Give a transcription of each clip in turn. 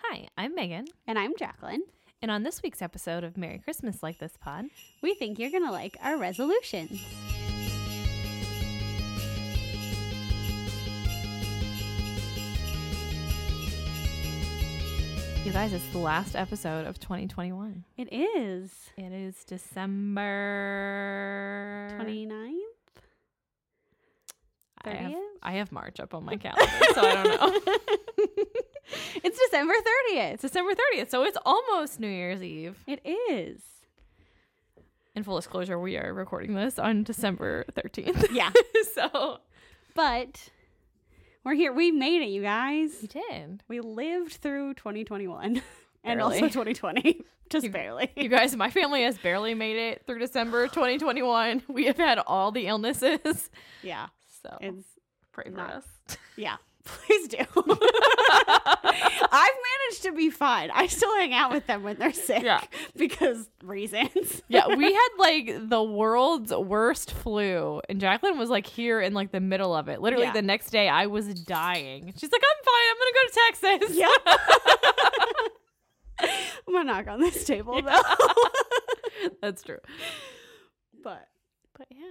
Hi, I'm Megan. And I'm Jacqueline. And on this week's episode of Merry Christmas Like This Pod, we think you're going to like our resolutions. you guys, it's the last episode of 2021. It is. It is December 29th? 30th? I have March up on my calendar, so I don't know. It's December 30th. It's December 30th, so it's almost New Year's Eve. It is. In full disclosure, we are recording this on December 13th. Yeah. So. But we're here. We made it, you guys. We did. We lived through 2021 and Barely. also 2020. Just barely. You guys, my family has barely made it through December 2021. We have had all the illnesses. Yeah. So It's pray for not- us. Yeah. Please do. I've managed to be fine. I still hang out with them when they're sick. Yeah. Because reasons. Yeah, we had like the world's worst flu, and Jacqueline was like here in like the middle of it. Literally Yeah. the next day I was dying. She's like, I'm fine, I'm gonna go to Texas. Yeah. I'm gonna knock on this table though. That's true. But Yeah.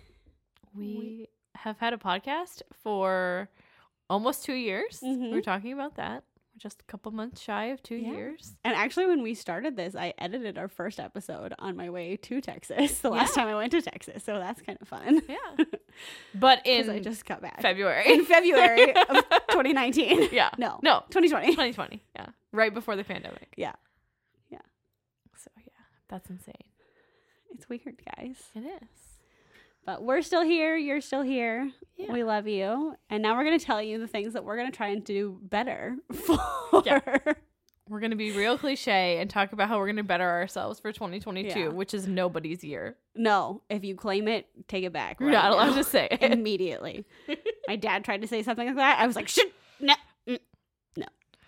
We have had a podcast for almost 2 years. Mhm. We were talking about that. We're just a couple months shy of 2 Yeah. years. and actually when we started this, I edited our first episode on my way to Texas the last time I went to Texas. So that's kind of fun. Yeah. But Because in I just got back. February. In February of 2019. Yeah. No. No. 2020. 2020. Yeah. Right before the pandemic. Yeah. So yeah, that's insane. It's weird, guys. It is. But we're still here. You're still here. Yeah. We love you. And now we're going to tell you the things that we're going to try and do better for. Yeah. We're going to be real cliche and talk about how we're going to better ourselves for 2022, Yeah. which is nobody's year. No, if you claim it, take it back. You're right not allowed now. to say it. Immediately. My dad tried to say something like that. I was like, shit, no, no.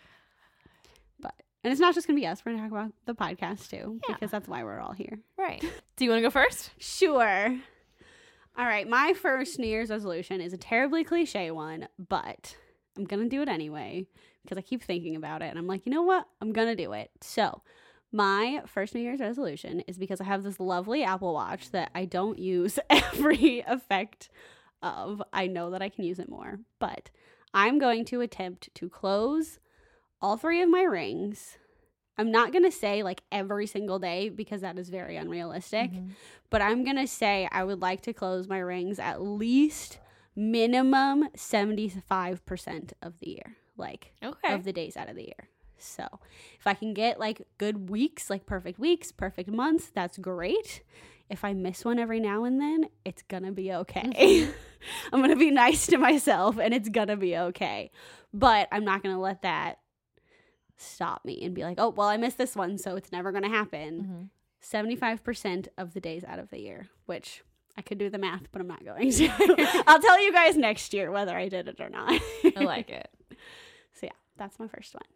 And it's not just going to be us. We're going to talk about the podcast too, Yeah. because that's why we're all here. Right. Do you want to go first? Sure. All right. My first New Year's resolution is a terribly cliche one, but I'm going to do it anyway because I keep thinking about it. And I'm like, you know what? I'm going to do it. So my first New Year's resolution is because I have this lovely Apple Watch that I don't use every effect of. I know that I can use it more, but I'm going to attempt to close all 3 of my rings. I'm not going to say like every single day because that is very unrealistic, but I'm going to say I would like to close my rings at least minimum 75% of the year, like Okay. of the days out of the year. So if I can get like good weeks, like perfect weeks, perfect months, that's great. If I miss one every now and then, it's going to be okay. I'm going to be nice to myself and it's going to be okay. But I'm not going to let that stop me and be like, oh, well, I missed this one, so it's never going to happen. 75% of the days out of the year, which I could do the math, but I'm not going to. I'll tell you guys next year whether I did it or not. I like it. So yeah, that's my first one.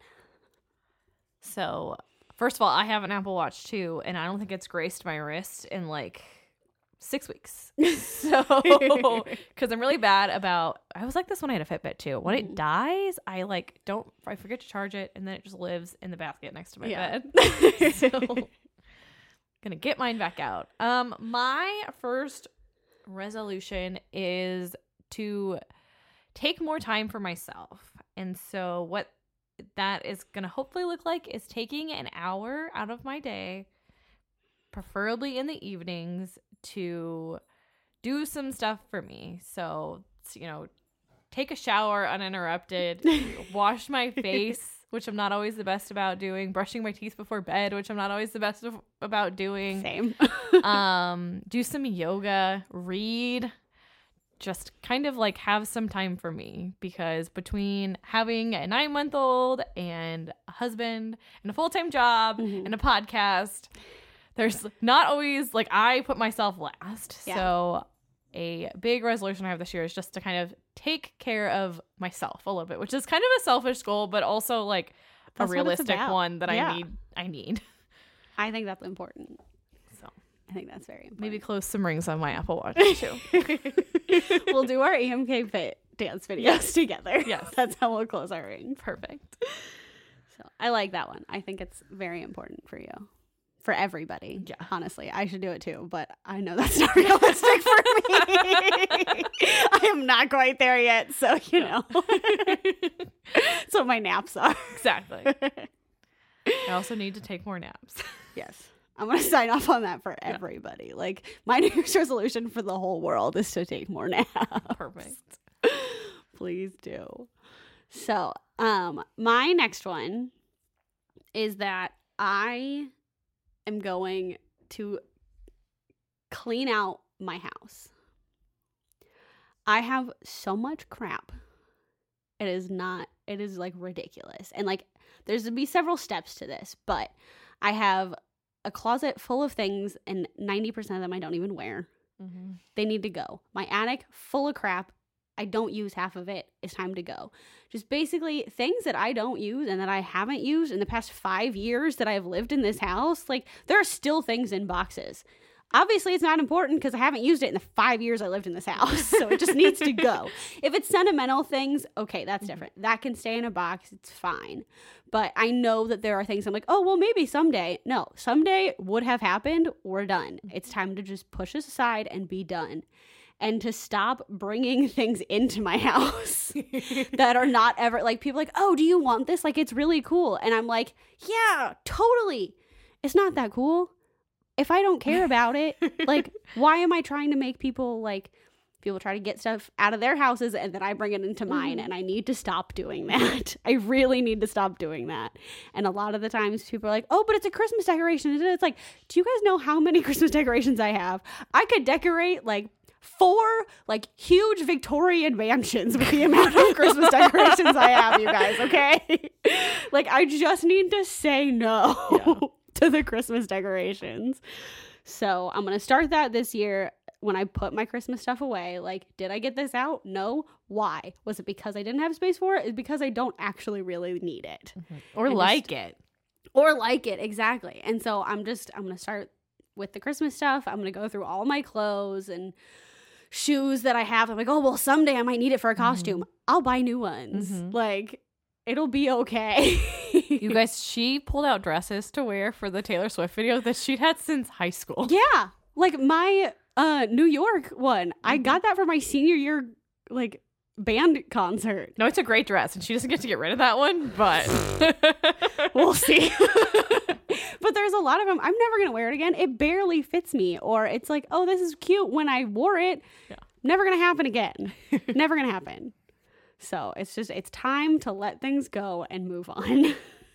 So, first of all, I have an Apple Watch too, and I don't think it's graced my wrist in like 6 weeks. So, because I'm really bad about, I was like this when I had a Fitbit too. When it dies, I forget to charge it, and then it just lives in the basket next to my bed. So, gonna get mine back out. My first resolution is to take more time for myself. And so what that is gonna hopefully look like is taking an hour out of my day, preferably in the evenings, to do some stuff for me. So, take a shower uninterrupted, wash my face, which I'm not always the best about doing, brushing my teeth before bed, which I'm not always the best about doing. Same. Do some yoga, read, just kind of like have some time for me, because between having a 9-month-old and a husband and a full-time job and a podcast, there's not always, like, I put myself last. Yeah. So a big resolution I have this year is just to kind of take care of myself a little bit, which is kind of a selfish goal, but also like That's a what it's realistic about. one that Yeah. I need. I think that's important. So I think that's very important. maybe close some rings on my Apple Watch too. We'll do our EMK Fit dance videos together. Yes. That's how we'll close our rings. Perfect. So I like that one. I think it's very important for you. For everybody. Yeah. Honestly, I should do it too, but I know that's not realistic for me. I am not quite there yet, so you know. That's what my naps are. Exactly. I also need to take more naps. Yes. I'm going to sign off on that for everybody. Like, my New Year's resolution for the whole world is to take more naps. Perfect. Please do. So, my next one is that I am going to clean out my house. I have so much crap. It is like ridiculous. And like, there's to be several steps to this, but I have a closet full of things and 90% of them I don't even wear. Mm-hmm. They need to go. My attic full of crap. I don't use half of it. It's time to go. Just basically things that I don't use and that I haven't used in the past 5 years that I've lived in this house. Like, there are still things in boxes. Obviously, it's not important because I haven't used it in the 5 years I lived in this house. So it just needs to go. If it's sentimental things, okay, that's different. That can stay in a box. It's fine. But I know that there are things I'm like, oh, well, maybe someday. No, someday would have happened. We're done. It's time to just push this aside and be done. And to stop bringing things into my house that are not ever, like, people are like, oh, do you want this? Like, it's really cool. And I'm like, yeah, totally. It's not that cool. If I don't care about it, like, why am I trying to make people, like, people try to get stuff out of their houses and then I bring it into mine, and I need to stop doing that. I really need to stop doing that. And a lot of the times people are like, oh, but it's a Christmas decoration. And it's like, do you guys know how many Christmas decorations I have? I could decorate, like, 4 like huge Victorian mansions with the amount of Christmas decorations I have, you guys, okay? Like, I just need to say no to the Christmas decorations. So I'm gonna start that this year when I put my Christmas stuff away. Like, did I get this out? No. Why? Was it because I didn't have space for it? It's because I don't actually really need it. Or like it. Or like it, exactly. And so I'm gonna start with the Christmas stuff. I'm gonna go through all my clothes and shoes that I have. I'm like, oh, well, someday I might need it for a costume. I'll buy new ones. Like, it'll be okay. You guys, she pulled out dresses to wear for the Taylor Swift video that she'd had since high school. Yeah. Like, my New York one, I got that for my senior year, like, band concert. No, it's a great dress, and she doesn't get to get rid of that one, but we'll see. But there's a lot of them. I'm never going to wear it again. It barely fits me. Or it's like, oh, this is cute when I wore it. Yeah. Never going to happen again. Never going to happen. So it's time to let things go and move on.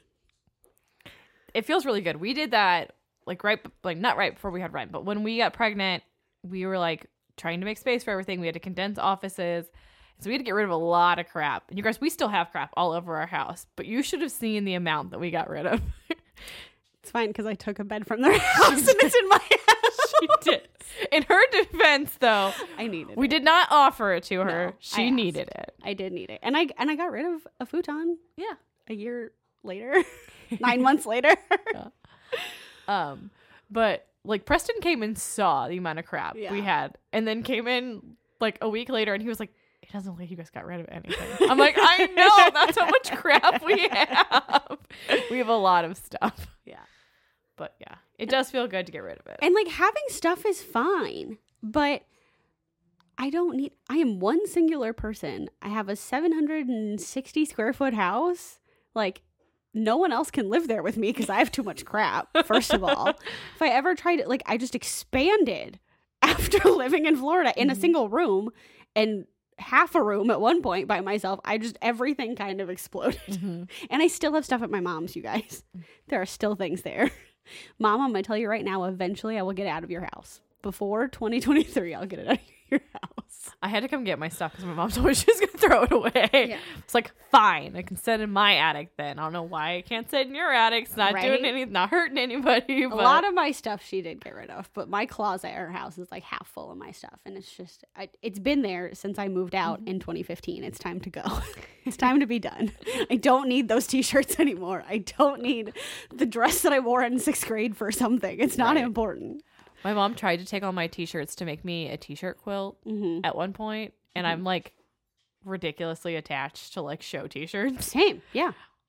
It feels really good. We did that not right before we had Ryan, but when we got pregnant, we were like trying to make space for everything. We had to condense offices. So we had to get rid of a lot of crap. And you guys, we still have crap all over our house, but you should have seen the amount that we got rid of. It's fine because I took a bed from their house and it's in my house. She did. In her defense, though, I needed we it. did not offer it to her. No, she needed it. I did need it. And I got rid of a futon. Yeah. A year later. 9 months later. Yeah. But like Preston came and saw the amount of crap we had and then came in like a week later and he was like, it doesn't look like you guys got rid of anything. I'm like, I know. That's how much crap we have. We have a lot of stuff. Yeah. But yeah, it does feel good to get rid of it. And like having stuff is fine, but I am one singular person. I have a 760 square foot house. Like, no one else can live there with me because I have too much crap, first of all. If I ever tried it, like, I just expanded after living in Florida in a single room and half a room at one point by myself. Everything kind of exploded. And I still have stuff at my mom's, you guys. There are still things there. Mom, I'm going to tell you right now, eventually I will get it out of your house. Before 2023, I'll get it out of your house. I had to come get my stuff because my mom told me she was going to throw it away. Yeah. It's like, fine, I can sit in my attic then. I don't know why I can't sit in your attic. It's not not hurting anybody. But... A lot of my stuff she did get rid of, but my closet at her house is like half full of my stuff. And it's just, it's been there since I moved out in 2015. It's time to go. It's time to be done. I don't need those t-shirts anymore. I don't need the dress that I wore in 6th grade for something. It's not important. My mom tried to take all my t-shirts to make me a t-shirt quilt at one point, and I'm like ridiculously attached to like show t-shirts. Same, yeah.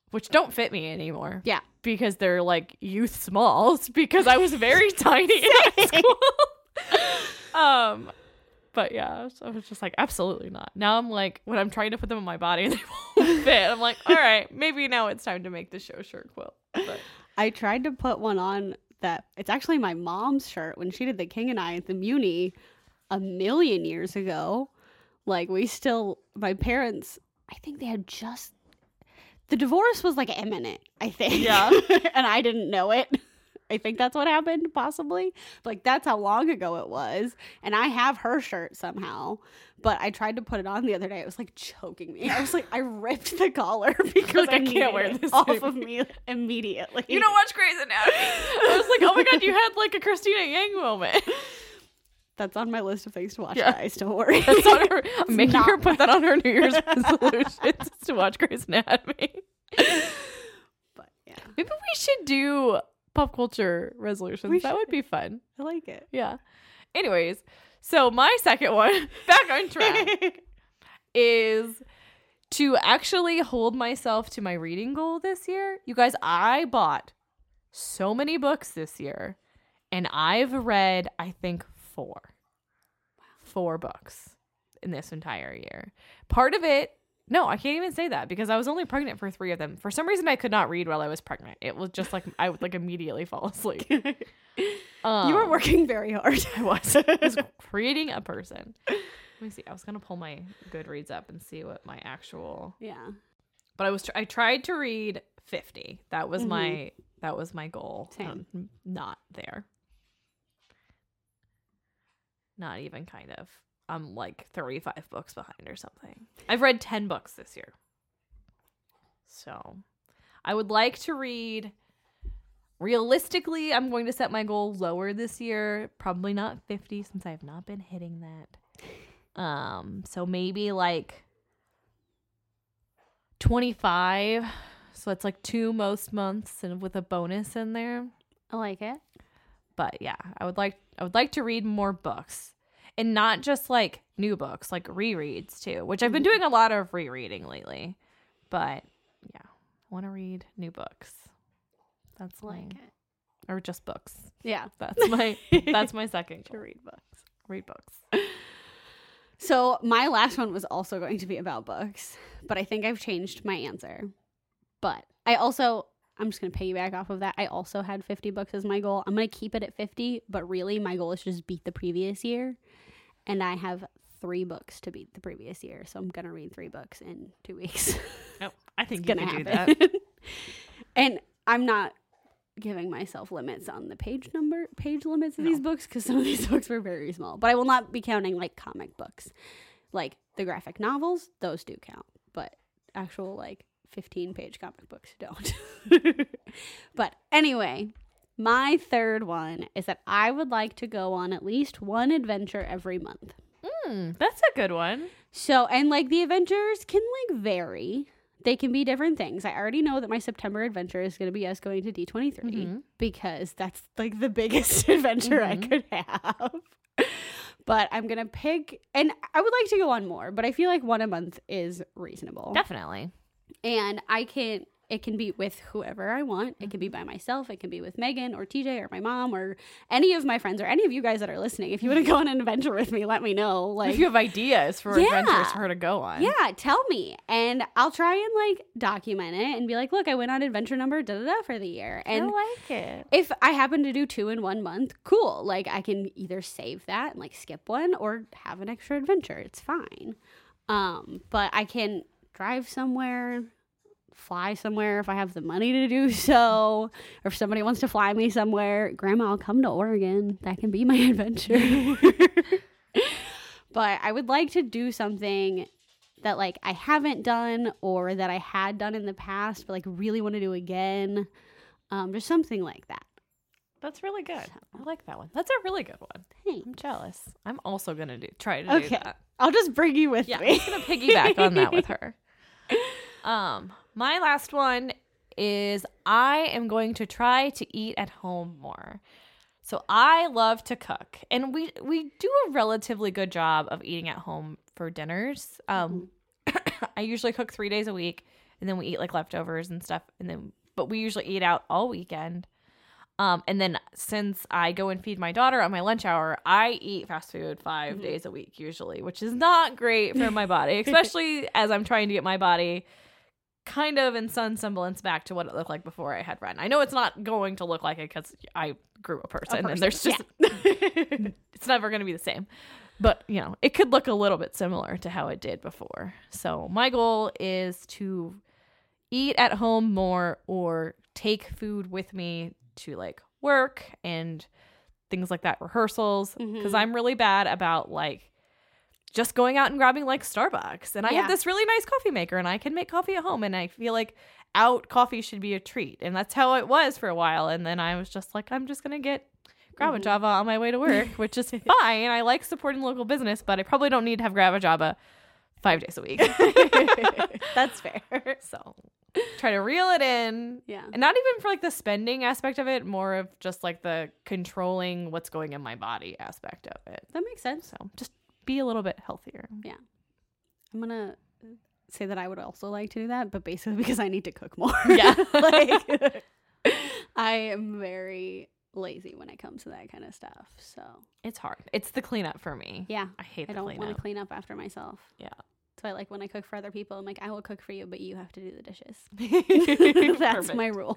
which don't fit me anymore. Yeah. Because they're like youth smalls because I was very tiny in high school. But yeah, so I was just like, absolutely not. Now I'm like, when I'm trying to put them on my body and they won't fit, I'm like, all right, maybe now it's time to make the show shirt quilt. But I tried to put one on that. It's actually my mom's shirt when she did The King and I at the Muni a million years ago. Like my parents, I think they had the divorce was like imminent, I think. Yeah. And I didn't know it. I think that's what happened, possibly. Like, that's how long ago it was. And I have her shirt somehow. But I tried to put it on the other day. It was, like, choking me. I was like, I ripped the collar because I can't wear this off of me immediately. you don't watch Grey's Anatomy. I was like, oh my God, you had, like, a Christina Yang moment. That's on my list of things to watch, guys. Don't worry. That's on her. I'm making her put that on her New Year's resolutions to watch Grey's Anatomy. But, yeah. Maybe we should do pop culture resolutions. That would be fun. I like it. Yeah. Anyways, so my second one, back on track, is to actually hold myself to my reading goal this year. You guys, I bought so many books this year, and I've read, I think, 4 books in this entire year. Part of it, no, I can't even say that because I was only pregnant for 3 of them. For some reason, I could not read while I was pregnant. It was just like I would like immediately fall asleep. You were working very hard. I was creating a person. Let me see. I was gonna pull my Goodreads up and see what my actual. Yeah. But I tried to read 50. That was my goal. Same. Not there. Not even kind of. I'm like 35 books behind or something. I've read 10 books this year. So I would like to read. Realistically, I'm going to set my goal lower this year. Probably not 50 since I have not been hitting that. So maybe like 25. So it's like 2 most months and with a bonus in there. I like it. But yeah, I would like to read more books. And not just like new books, like rereads too, which I've been doing a lot of rereading lately. But yeah, I want to read new books. That's like it. Or just books. Yeah. That's my second goal. To read books. Read books. So my last one was also going to be about books, but I think I've changed my answer. But I'm just going to piggyback off of that. I also had 50 books as my goal. I'm going to keep it at 50, but really my goal is to just beat the previous year. And I have 3 books to beat the previous year. So I'm going to read 3 books in 2 weeks. Oh, I think you can do that. And I'm not giving myself limits on the page limits of these books because some of these books were very small. But I will not be counting like comic books. Like the graphic novels, those do count. But actual like 15-page comic books don't. But anyway, my third one is that I would like to go on at least one adventure every month. That's a good one. So, and like the adventures can like vary. They can be different things. I already know that my September adventure is going to be us going to D23 because that's like the biggest adventure I could have. But I'm going to pick, and I would like to go on more, but I feel like one a month is reasonable. Definitely. And it can be with whoever I want. It can be by myself. It can be with Megan or TJ or my mom or any of my friends or any of you guys that are listening. If you want to go on an adventure with me, let me know. Like, if you have ideas for adventures for her to go on. Yeah, tell me. And I'll try and like document it and be like, look, I went on adventure number da-da-da for the year. And I like it. if I happen to do 2 in 1 month, cool. Like I can either save that and like skip one or have an extra adventure. It's fine. But I can drive somewhere, fly somewhere if I have the money to do so, or if somebody wants to fly me somewhere. Grandma, I'll come to Oregon. That can be my adventure. But I would like to do something that like I haven't done or that I had done in the past, but like really want to do again. Just something like that. That's really good. I like that one. That's a really good one. Thanks. I'm jealous. I'm also gonna try to do that. I'll just bring you with me. I'm just gonna piggyback on that with her. My last one is I am going to try to eat at home more. So I love to cook, and we do a relatively good job of eating at home for dinners. I usually cook 3 days a week, and then we eat like leftovers and stuff, but we usually eat out all weekend. And then since I go and feed my daughter on my lunch hour, I eat fast food 5 days a week usually, which is not great for my body, especially as I'm trying to get my body kind of in some semblance back to what it looked like before I had Ren. I know it's not going to look like it because I grew a person and there's just it's never going to be the same. But, you know, it could look a little bit similar to how it did before. So my goal is to eat at home more or take food with me to like work and things like that, rehearsals, because I'm really bad about like just going out and grabbing like Starbucks. And I have this really nice coffee maker and I can make coffee at home, and I feel like out coffee should be a treat. And that's how it was for a while. And then I was just like, I'm just going to grab a Java on my way to work, which is fine. I like supporting local business, but I probably don't need to have grab a Java 5 days a week. That's fair. So try to reel it in. Yeah. And not even for like the spending aspect of it, more of just like the controlling what's going in my body aspect of it. That makes sense. So just be a little bit healthier. Yeah. I'm going to say that I would also like to do that, but basically because I need to cook more. Yeah. Like, I am very lazy when it comes to that kind of stuff. So it's hard. It's the cleanup for me. yeah. I hate I the don't cleanup. want to clean up after myself. Yeah. So I like when I cook for other people, I'm like, I will cook for you, but you have to do the dishes. That's Perfect. my rule.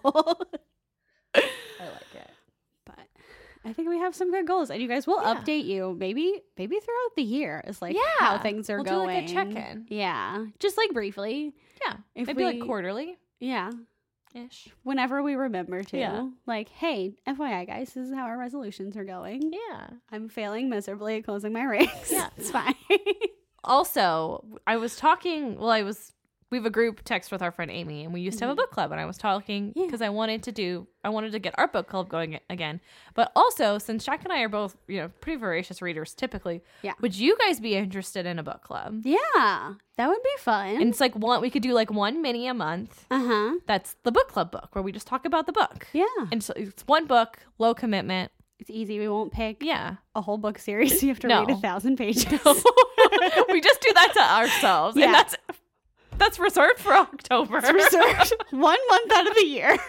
I like it. But I think we have some good goals, and you guys will Yeah. update you maybe throughout the year is like how Yeah. things are We'll going. do like a check-in. Yeah, just like briefly. Yeah. If Maybe like we- quarterly Yeah, ish. whenever we remember to. Yeah. Like, hey, FYI, guys, this is how our resolutions are going. Yeah. I'm failing miserably at closing my ranks. Yeah. It's fine. Also, we have a group text with our friend Amy, and we used to have a book club, and I was talking because I wanted to get our book club going again. But also, since Jack and I are both, pretty voracious readers typically, would you guys be interested in a book club? Yeah, that would be fun. And it's like we could do like one mini a month. That's the book club book where we just talk about the book. Yeah. And so it's one book, low commitment. It's easy. We won't pick Yeah. a whole book series. You have to No. read 1,000 pages. We just do that to ourselves. Yeah. And that's reserved for October. It's reserved 1 month out of the year.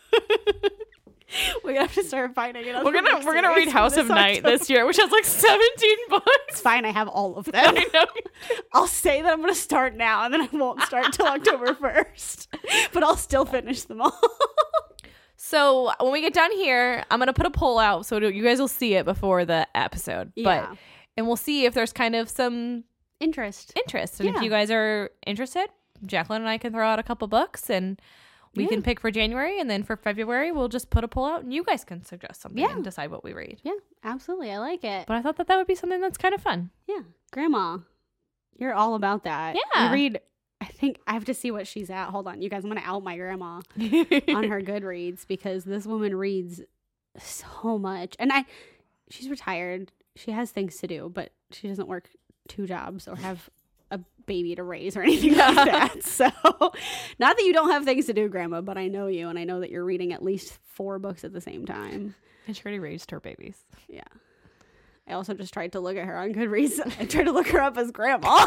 We're gonna have to start finding another. We're gonna read House of Night this year, which has like 17 books. It's fine. I have all of them. I know. I'll say that I'm gonna start now, and then I won't start until October 1st. But I'll still finish them all. So when we get done here, I'm gonna put a poll out so you guys will see it before the episode. Yeah. And we'll see if there's kind of some Interest. interest, and Yeah. if you guys are interested, Jacqueline and I can throw out a couple books and we can pick for January, and then for February we'll just put a poll out and you guys can suggest something and decide what we read. Yeah, absolutely. I like it. But I thought that would be something that's kind of fun. Yeah, Grandma, you're all about that. Yeah. You read. I think I have to see what she's at. Hold on, you guys. I'm gonna out my grandma on her Goodreads because this woman reads so much, and she's retired. She has things to do, but she doesn't work 2 jobs or have a baby to raise or anything like that. So, not that you don't have things to do, Grandma, but I know you, and I know that you're reading at least 4 books at the same time. And she already raised her babies. Yeah. I also just tried to look at her on Goodreads. I tried to look her up as Grandma.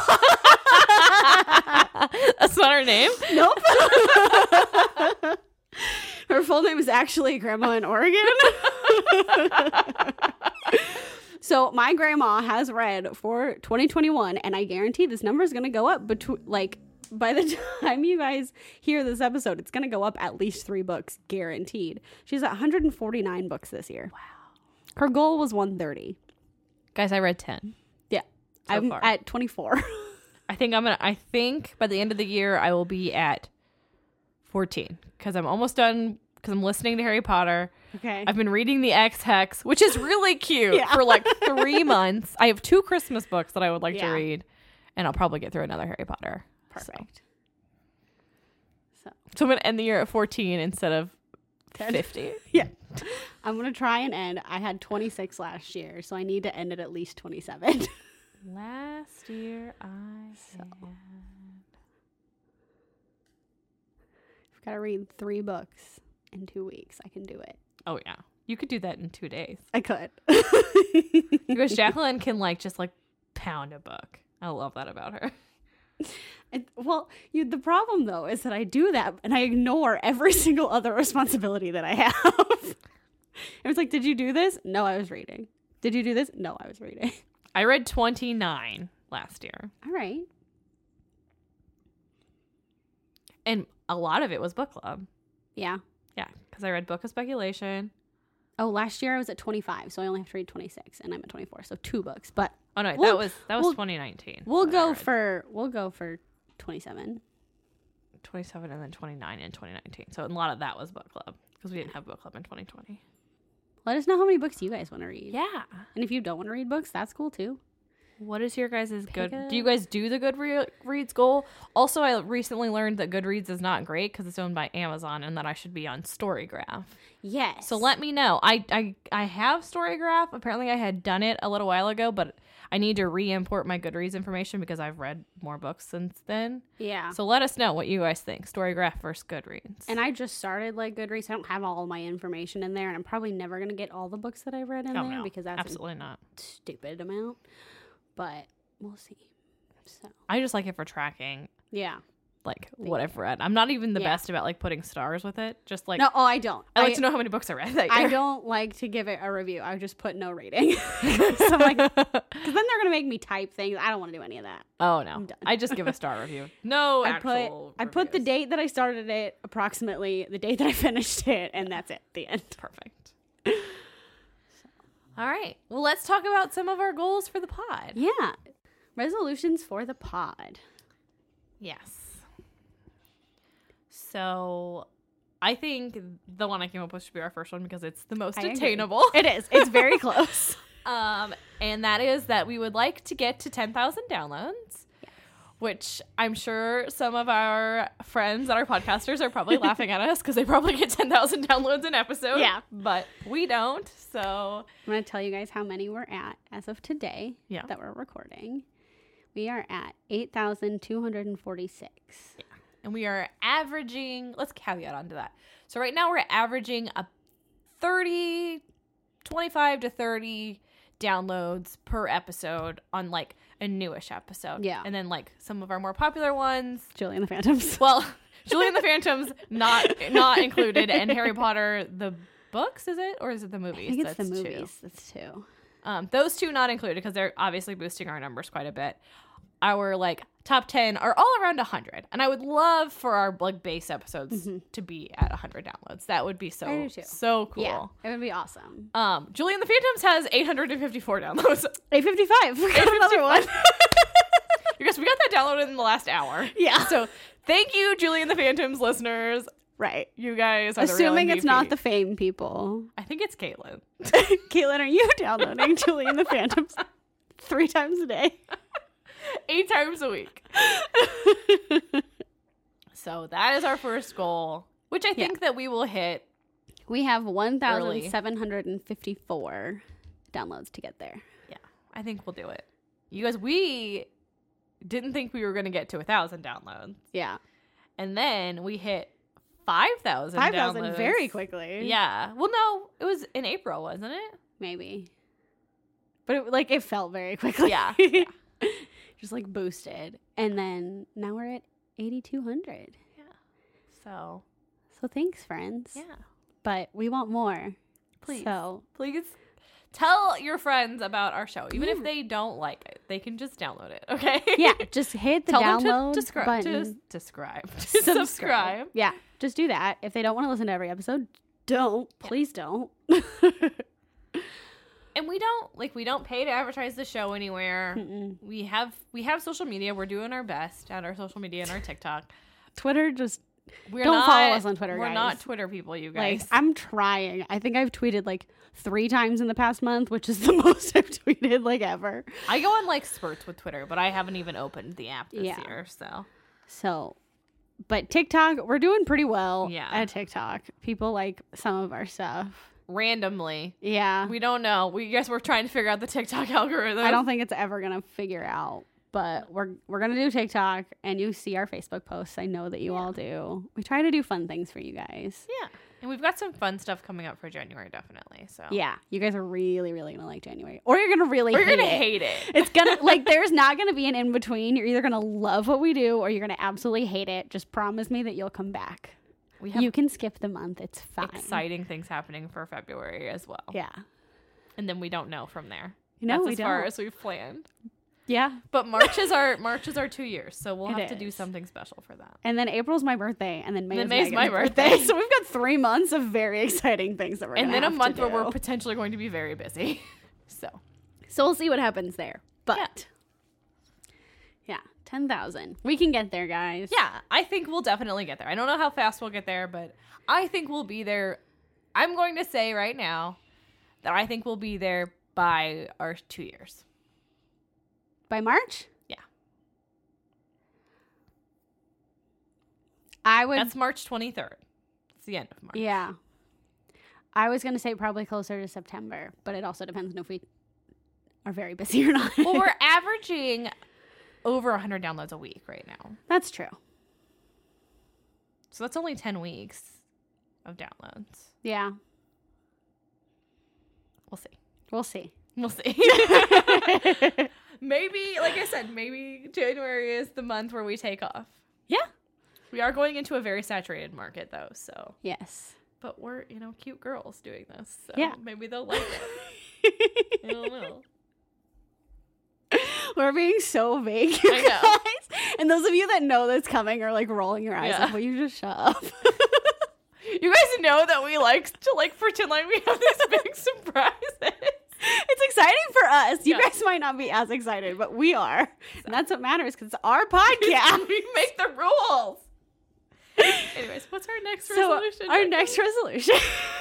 That's not her name? Nope. Her full name is actually Grandma in Oregon. So my grandma has read for 2021, and I guarantee this number is going to go up by the time you guys hear this episode, it's going to go up at least 3 books, guaranteed. She's at 149 books this year. Wow. Her goal was 130. Guys, I read 10. Yeah. I'm far. at 24. I think by the end of the year I will be at 14 because I'm almost done because I'm listening to Harry Potter. Okay. I've been reading The X-Hex, which is really cute Yeah. for like 3 months. I have 2 Christmas books that I would like to Yeah. read, and I'll probably get through another Harry Potter. Perfect. So I'm going to end the year at 14 instead of 50. Yeah. I'm going to try and end. I had 26 last year, so I need to end it at least 27. Last year I had... I've got to read 3 books in 2 weeks. I can do it. Oh, yeah. You could do that in 2 days. I could. Because Jacqueline can just pound a book. I love that about her. The problem though is that I do that and I ignore every single other responsibility that I have. It was like, did you do this? No, I was reading. Did you do this? No, I was reading. I read 29 last year. All right. And a lot of it was book club. Yeah. Yeah, because I read Book of Speculation. Oh, last year I was at 25, so I only have to read 26, and I'm at 24, so 2 books. But Oh no, that was 2019. We'll that I go read. for 27. 27 and then 29 in 2019. So a lot of that was book club because we didn't have book club in 2020. Let us know how many books you guys want to read. Yeah. And if you don't want to read books, that's cool too. What is your guys' good? Do you guys do the Goodreads goal? Also, I recently learned that Goodreads is not great because it's owned by Amazon and that I should be on Storygraph. Yes. So let me know. I have Storygraph. Apparently, I had done it a little while ago, but I need to re-import my Goodreads information because I've read more books since then. Yeah. So let us know what you guys think. Storygraph versus Goodreads. And I just started like Goodreads. I don't have all my information in there, and I'm probably never gonna get all the books that I've read in there because that's absolutely not a stupid amount. But we'll see. So I just like it for tracking. yeah. Like what I've read. I'm not even the best about like putting stars with it. Just like I don't. I like to know how many books I read that year. I don't like to give it a review. I just put no rating. So I'm like, because then they're gonna make me type things. I don't want to do any of that. Oh no, I just give a star review. No, I put the date that I started it, approximately the date that I finished it, and that's it. The end. Perfect. All right. Well, let's talk about some of our goals for the pod. Yeah, resolutions for the pod. Yes. So I think the one I came up with should be our first one because it's the most attainable. It is. It's very close. And that is that we would like to get to 10,000 downloads, which I'm sure some of our friends that are podcasters are probably laughing at us because they probably get 10,000 downloads an episode. Yeah. But we don't. So I'm going to tell you guys how many we're at as of today that we're recording. We are at 8,246. Yeah. And we are averaging, let's caveat onto that. So right now we're averaging 25 to 30 downloads per episode on like a newish episode. Yeah. And then like some of our more popular ones. Julie and the Phantoms. Well, Julie and the Phantoms not included, and Harry Potter the books, is it? Or is it the movies? I think it's the movies. That's 2. Those 2 not included because they're obviously boosting our numbers quite a bit. Our like top 10 are all around 100, and I would love for our like base episodes to be at 100 downloads. That would be so cool. Yeah, it would be awesome. Julie and the Phantoms has 854 downloads. 855. We got another one. Because we got that downloaded in the last hour. Yeah. So thank you, Julie and the Phantoms listeners. Right. You guys are assuming the real it's not the fame people. I think it's Caitlin. Caitlin, are you downloading Julie and the Phantoms 3 times a day? 8 times a week. So that is our first goal, which I think that we will hit. We have 1,754 downloads to get there. Yeah, I think we'll do it. You guys, we didn't think we were going to get to 1,000 downloads. Yeah. And then we hit 5,000 5,000 very quickly. Yeah. Well, no, it was in April, wasn't it? Maybe. But it felt very quickly. Yeah. Just like boosted. And then now we're at 8,200. Yeah. So thanks, friends. Yeah. But we want more. Please. So please tell your friends about our show. Even if they don't like it, they can just download it. Okay. Yeah. Just hit the download button. Subscribe. Yeah. Just do that. If they don't want to listen to every episode, don't. Please don't. And we don't pay to advertise the show anywhere. Mm-mm. We have social media. We're doing our best at our social media and our TikTok. Twitter, don't follow us on Twitter, We're guys. not Twitter people, you guys. Like, I'm trying. I think I've tweeted like 3 times in the past month, which is the most I've tweeted like ever. I go on like spurts with Twitter, but I haven't even opened the app this year. So, but TikTok, we're doing pretty well at TikTok. People like some of our stuff. Randomly. Yeah. We don't know. We guess we're trying to figure out the TikTok algorithm. I don't think it's ever going to figure out, but we're going to do TikTok, and you see our Facebook posts. I know that you all do. We try to do fun things for you guys. Yeah. And we've got some fun stuff coming up for January, definitely. So Yeah, you guys are really, really going to like January. Or you're going to really we're hate gonna it. hate it. It's going to, like, there's not going to be an in-between. You're either going to love what we do or you're going to absolutely hate it. Just promise me that you'll come back. We have You can skip the month. It's fine. exciting things happening for February as well. Yeah. And then we don't know from there. No, That's we as far don't. as we've planned. Yeah. But March is our 2 years, so we'll It have to do is. something special for that. And then April's my birthday, and then May Then is May's Megan's my birthday. birthday. So we've got 3 months of very exciting things that we're And gonna then a have month to where we're do. potentially going to be very busy. So So we'll see what happens there. But yeah, 10,000. We can get there, guys. yeah, I think we'll definitely get there. I don't know how fast we'll get there, but I think we'll be there. I'm going to say right now that I think we'll be there by our 2 years. By March? Yeah. I would. That's March 23rd. It's the end of March. Yeah. I was going to say probably closer to September, but it also depends on if we are very busy or not. Well, we're averaging over 100 downloads a week right now. That's true. So that's only 10 weeks of downloads. Yeah. We'll see. We'll see. We'll see. Maybe, like I said, maybe January is the month where we take off. Yeah. We are going into a very saturated market, though, so. Yes. But we're, cute girls doing this, so Yeah. maybe they'll like it. I don't know. We're being so vague, you I know. guys. And those of you that know that's coming are like rolling your eyes Yeah. like, will you just shut up? You guys know that we like to pretend like we have these big surprises. It's exciting for us. You Yeah. guys might not be as excited, but we are. And that's what matters because it's our podcast. We make the rules. Anyways, what's our next resolution? Our Becky? next resolution.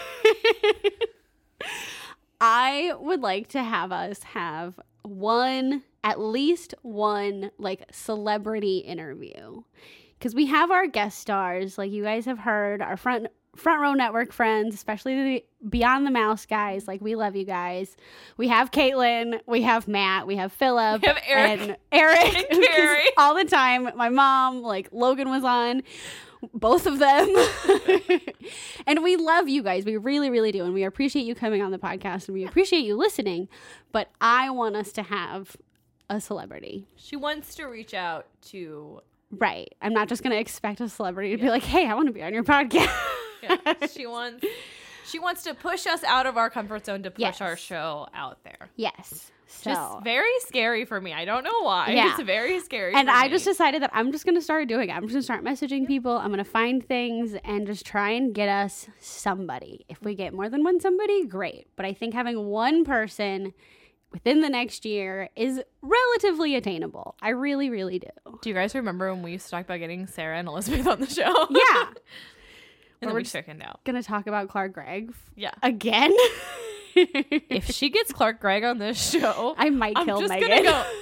I would like to have us have at least one like celebrity interview. Because we have our guest stars, like you guys have heard, our front row network friends, especially the Beyond the Mouse guys. Like, we love you guys. We have Caitlin, we have Matt, we have Philip, We have Eric. and Eric, And who's Carrie. all the time. My mom, like Logan was on, both of them. And we love you guys. We really, really do. And we appreciate you coming on the podcast and we appreciate you listening. But I want us to have a celebrity. She wants to reach out to. Right. I'm not just going to expect a celebrity to be like, hey, I want to be on your podcast. Yeah, she wants to push us out of our comfort zone to push Yes. our show out there. Yes. So. Just very scary for me. I don't know why. Yeah. It's very scary. And for I me. just decided that I'm just going to start doing it. I'm just going to start messaging people. I'm going to find things and just try and get us somebody. If we get more than one somebody, great. But I think having one person within the next year is relatively attainable. I really, really do. Do you guys remember when we used to talk about getting Sarah and Elizabeth on the show? Yeah. And then we're we just chickened out. Going to talk about Clark Gregg Yeah. again. If she gets Clark Gregg on this show, I might I'm kill just Megan. gonna go.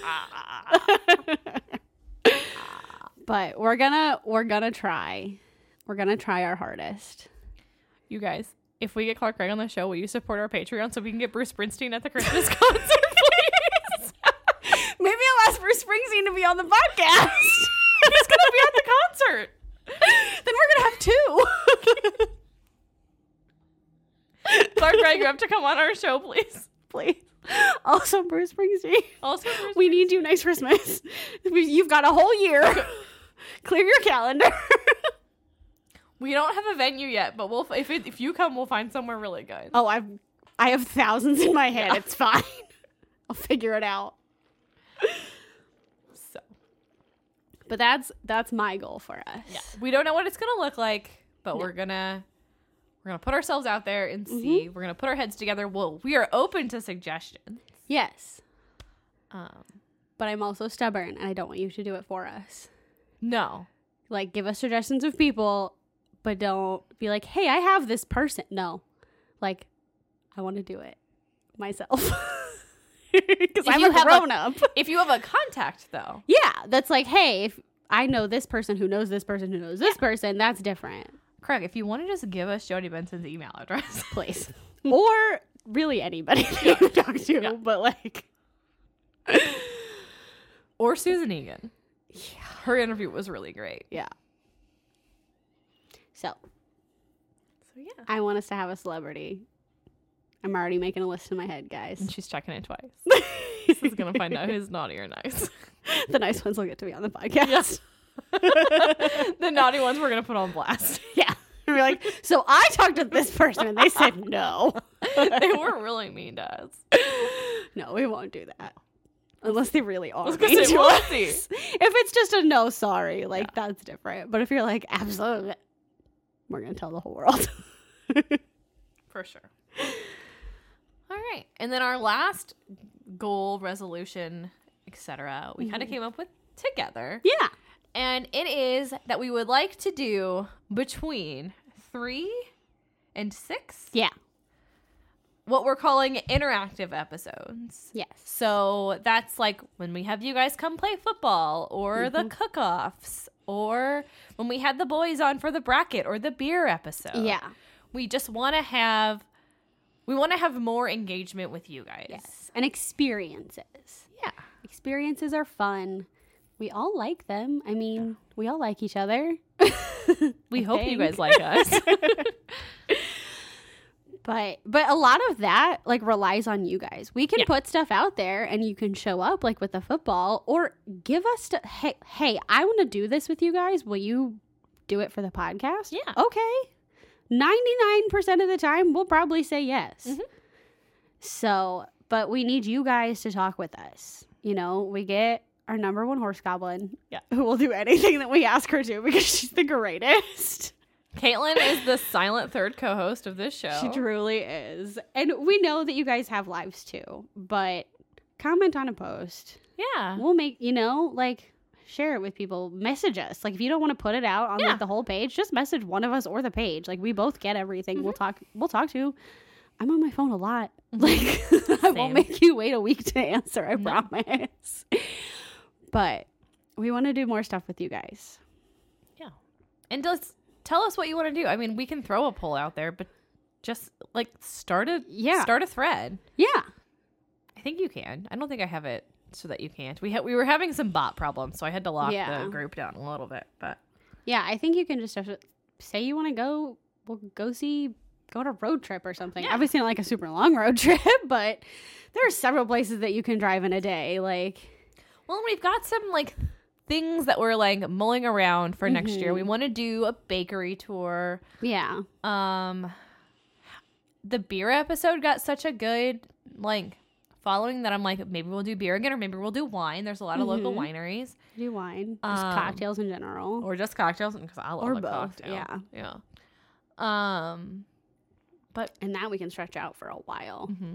But we're gonna try. We're gonna try our hardest. You guys, if we get Clark Gregg on the show, will you support our Patreon so we can get Bruce Springsteen at the Christmas concert, please? Maybe I'll ask Bruce Springsteen to be on the podcast. He's gonna be at the concert. Then we're gonna have two. Clark Gregg, you have to come on our show, please. Please. Also, Bruce Springsteen. Also, Bruce We need you next Christmas. You've got a whole year. Clear your calendar. We don't have a venue yet, but we'll if you come, we'll find somewhere really good. Oh, I have thousands in my head. Yeah. It's fine. I'll figure it out. So But that's my goal for us. yeah, we don't know what it's gonna look like, but No. we're gonna put ourselves out there and see. We're gonna put our heads together. We are open to suggestions. Yes. Um, But I'm also stubborn and I don't want you to do it for us. no, Like, give us suggestions of people, but don't be like, hey, I have this person. No. Like, I want to do it myself. Because I'm you a have grown up. if you have a contact though, Yeah. That's like, hey, if I know this person who knows this person who knows this person, that's different. Craig, if you want to just give us Jody Benson's email address, Please. Or really anybody that you can talk to. Yeah. But like, or Susan Egan. Yeah, her interview was really great. yeah. So, So Yeah. I want us to have a celebrity. I'm already making a list in my head, guys. And she's checking it twice. She's going to find out who's naughty or nice. The nice ones will get to be on the podcast. The naughty ones we're going to put on blast. Yeah. And we're like, so I talked to this person and they said no. They were really mean to us. No, we won't do that. Unless they really are I was mean gonna say, to we'll us. see. If it's just a no, sorry, like that's different. But if you're like, absolutely, we're going to tell the whole world. For sure. All right. And then our last goal, resolution, etc., we kind of came up with together. Yeah. And it is that we would like to do between 3 and 6. Yeah. What we're calling interactive episodes. Yes. So that's like when we have you guys come play football or the cook-offs or when we had the boys on for the bracket or the beer episode. Yeah. We just want to have more engagement with you guys. Yes. And experiences. Yeah. Experiences are fun. We all like them. I mean, we all like each other. We hope you guys like us. But a lot of that like relies on you guys. We can put stuff out there and you can show up like with the football or give us hey, I want to do this with you guys. Will you do it for the podcast? Yeah. Okay. 99% of the time we'll probably say yes. Mm-hmm. So, but we need you guys to talk with us. You know, we get our number one horse goblin who will do anything that we ask her to because she's the greatest. Caitlin is the silent third co-host of this show. She truly is. And we know that you guys have lives too, but comment on a post. Yeah. We'll make, like share it with people. Message us. Like if you don't want to put it out on like the whole page, just message one of us or the page. Like we both get everything. Mm-hmm. We'll talk to. I'm on my phone a lot. Like I won't make you wait a week to answer, I promise. But we want to do more stuff with you guys. Yeah. And just tell us what you want to do. I mean, we can throw a poll out there, but just like start a thread. Yeah. I think you can. I don't think I have it so that you can't. We were having some bot problems, so I had to lock the group down a little bit, but yeah, I think you can just say you want to go. We'll go on a road trip or something. Yeah. Obviously not like a super long road trip, but there are several places that you can drive in a day. Like, well, we've got some like things that we're like mulling around for next year. We want to do a bakery tour. Yeah. The beer episode got such a good like following that I'm like, maybe we'll do beer again or maybe we'll do wine. There's a lot of local wineries. Do wine. Just cocktails in general. Or just cocktails because I love a cocktail. Yeah. Yeah. And that we can stretch out for a while. Mm-hmm.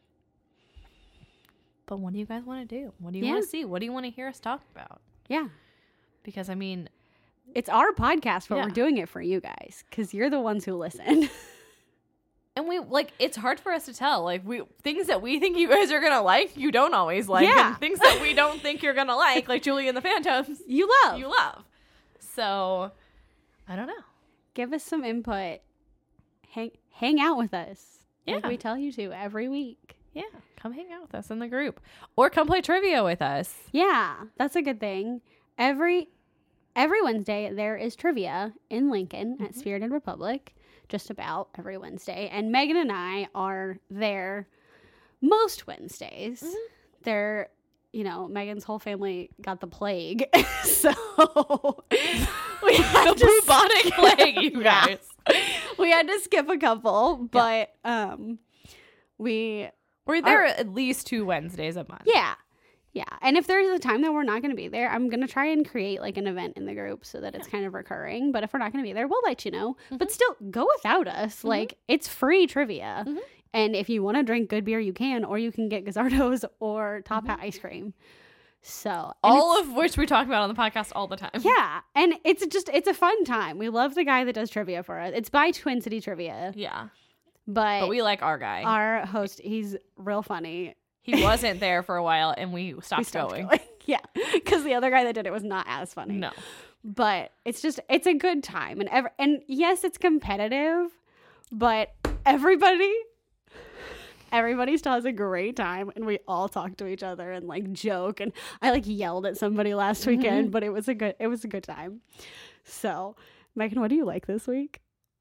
But what do you guys want to do? What do you want to see? What do you want to hear us talk about? Yeah. Because, I mean, it's our podcast, but we're doing it for you guys because you're the ones who listen. And we, like, it's hard for us to tell. Like, things that we think you guys are going to like, you don't always like. Yeah. And things that we don't think you're going to like Julie and the Phantoms, you love. So, I don't know. Give us some input. Hang out with us. Yeah. Like we tell you to every week. Yeah. Come hang out with us in the group. Or come play trivia with us. Yeah. That's a good thing. Every Wednesday, there is trivia in Lincoln at Spirited Republic. Just about every Wednesday. And Megan and I are there most Wednesdays. Mm-hmm. They're, Megan's whole family got the plague. So we had the bubonic plague, you guys. We had to skip a couple, but we're there at least 2 Wednesdays a month. Yeah. Yeah. And if there's a time that we're not going to be there, I'm going to try and create like an event in the group so that it's kind of recurring. But if we're not going to be there, we'll let you know. Mm-hmm. But still, go without us. Mm-hmm. Like, it's free trivia. Mm-hmm. And if you want to drink good beer, you can. Or you can get Gazzardo's or Top Hat ice cream. So all of which we talk about on the podcast all the time. Yeah. And it's a fun time. We love the guy that does trivia for us. It's by Twin City Trivia. Yeah. But we like our guy. Our host, he's real funny. He wasn't there for a while, and we stopped going. Yeah, because the other guy that did it was not as funny. No. But it's a good time. And yes, it's competitive, but everybody still has a great time, and we all talk to each other and like joke. And I like yelled at somebody last weekend, but it was a good time. So, Megan, what do you like this week?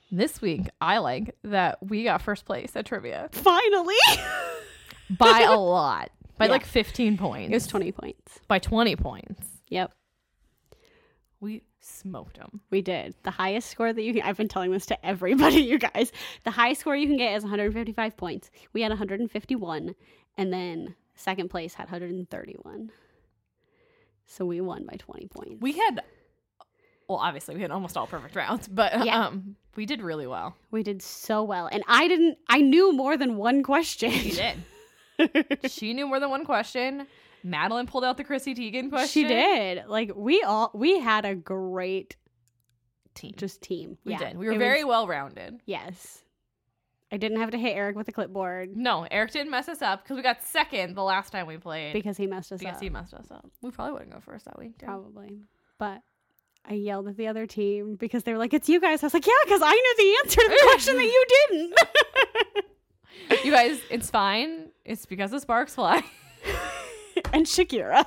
This week, I like that we got first place at trivia Finally. by a lot. By Yeah. like 15 points. It was 20 points. By 20 points. Yep. We smoked them. We did. The highest score that you can, I've been telling this to everybody, you guys. The highest score you can get is 155 points. We had 151. And then second place had 131. So we won by 20 points. We had, well, obviously we had almost all perfect rounds, but Yeah. we did really well. We did so well. And I knew more than one question. She did. She knew more than one question. Madeline pulled out the Chrissy Teigen question. She did. Like we had a great Team. team. We Yeah. did. We were It very was- well rounded. Yes. I didn't have to hit Eric with a clipboard No, Eric didn't mess us up because we got second the last time we played. because he messed us Because up. he messed us up. We probably wouldn't go first that week. too. Probably. But I yelled at the other team because they were like, "It's you guys." I was like, "Yeah, because I knew the answer to the question that you didn't." You guys, it's fine. It's because of Sparks Fly. And Shakira.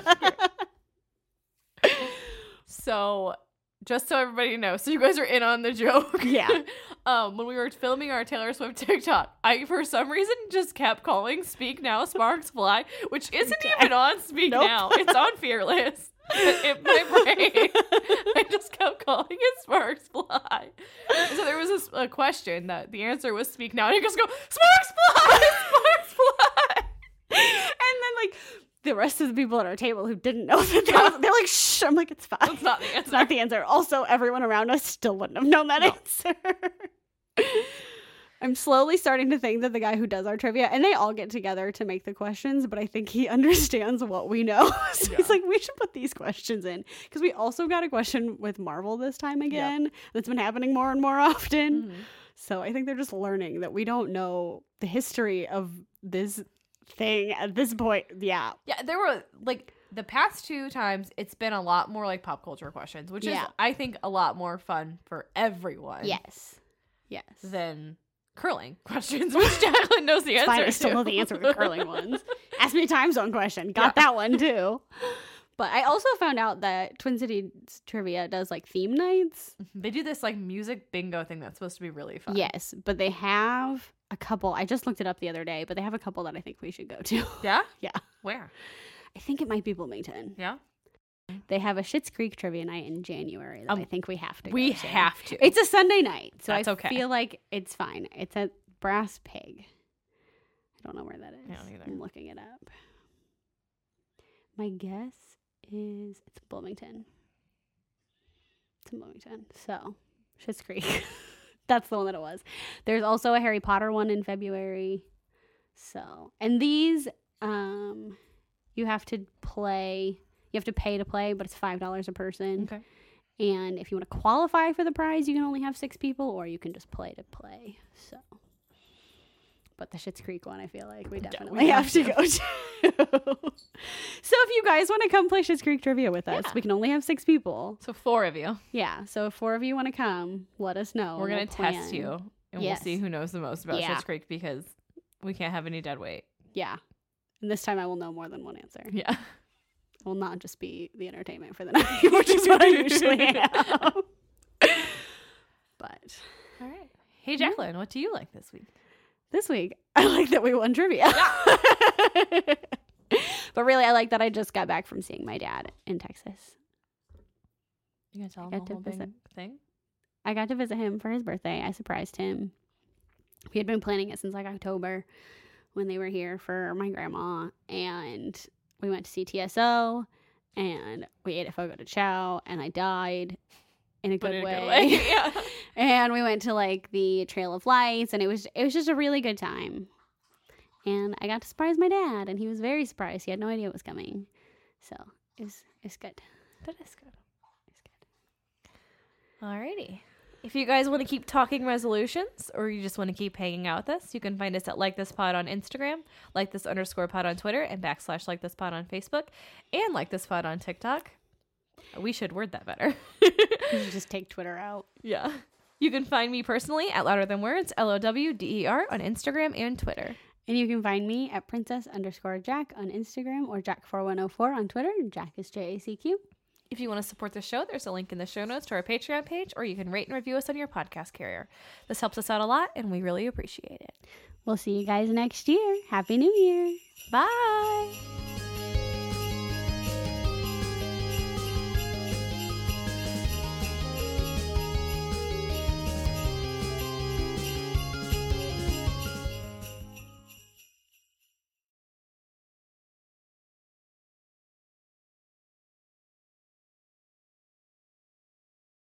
So, just so everybody knows, so you guys are in on the joke. Yeah. When we were filming our Taylor Swift TikTok, I for some reason just kept calling Speak Now Sparks Fly, which isn't even on Speak Nope. Now. It's on Fearless. In my brain, I just kept calling it Sparks Fly. So there was a question that the answer was Speak Now, and I just go Sparks Fly, Sparks Fly. And then like the rest of the people at our table who didn't know that they're like, "Shh." I'm like, "It's fine. That's not the It's answer. not the answer." Also, everyone around us still wouldn't have known that answer. I'm slowly starting to think that the guy who does our trivia, and they all get together to make the questions, but I think he understands what we know. So Yeah. he's like, "We should put these questions in." Because we also got a question with Marvel this time again. That's been happening more and more often. Mhm. So I think they're just learning that we don't know the history of this thing at this point. Yeah. Yeah, there were like the past two times it's been a lot more like pop culture questions, which is Yeah. I think a lot more fun for everyone. Yes. Yes. Than curling questions, which Jacqueline knows the It's answer fine. I to. still know the answer to the curling ones. Ask me a time zone question. Got that one too. But I also found out that Twin Cities Trivia does like theme nights. They do this like music bingo thing that's supposed to be really fun. Yes, but they have a couple. I just looked it up the other day, but they have a couple that I think we should go to. Yeah? Yeah. Where? I think it might be Bloomington. Yeah? They have a Schitt's Creek trivia night in January that I think we have to We go to. have to. It's a Sunday night, so That's I okay. feel like it's fine. It's at Brass Pig. I don't know where that is. I don't either. I'm looking it up. My guess is it's Bloomington. It's in Bloomington. So, Schitt's Creek. That's the one that it was. There's also a Harry Potter one in February. So, and these, you have to play. You have to pay to play, but it's $5 a person. Okay. And if you want to qualify for the prize, you can only have 6 people, or you can just play to play. So, but the Schitt's Creek one, I feel like we definitely have to go to. So if you guys want to come play Schitt's Creek trivia with us, Yeah. we can only have 6 people. So 4 of you. Yeah. So if 4 of you want to come, let us know. We're and going to we'll test plan. you. And Yes. we'll see who knows the most about Yeah. Schitt's Creek because we can't have any dead weight. Yeah. And this time I will know more than one answer. Yeah. I will not just be the entertainment for the night, which is what I usually am. But All right. Hey, Jacqueline, what do you like this week? this week, I like that we won trivia. But really, I like that I just got back from seeing my dad in Texas. You going to tell I them got the to whole visit. thing? I got to visit him for his birthday. I surprised him. We had been planning it since like October when they were here for my grandma. And we went to see TSO and we ate at Fogo de Chao and I died in a But good in a way. good way. Yeah. And we went to like the Trail of Lights and it was just a really good time. And I got to surprise my dad and he was very surprised. He had no idea what was coming. So it's good. That is good. It's good. Alrighty. If you guys want to keep talking resolutions or you just want to keep hanging out with us, you can find us at Like This Pod on Instagram, Like This _ pod on Twitter, and / Like This Pod on Facebook, and Like This Pod on TikTok. We should word that better. You should just take Twitter out. Yeah. You can find me personally at Louder Than Words, LOWDER, on Instagram and Twitter. And you can find me at princess_Jack on Instagram or Jack4104 on Twitter. Jack is JACQ. If you want to support the show, there's a link in the show notes to our Patreon page, or you can rate and review us on your podcast carrier. This helps us out a lot, and we really appreciate it. We'll see you guys next year. Happy New Year. Bye.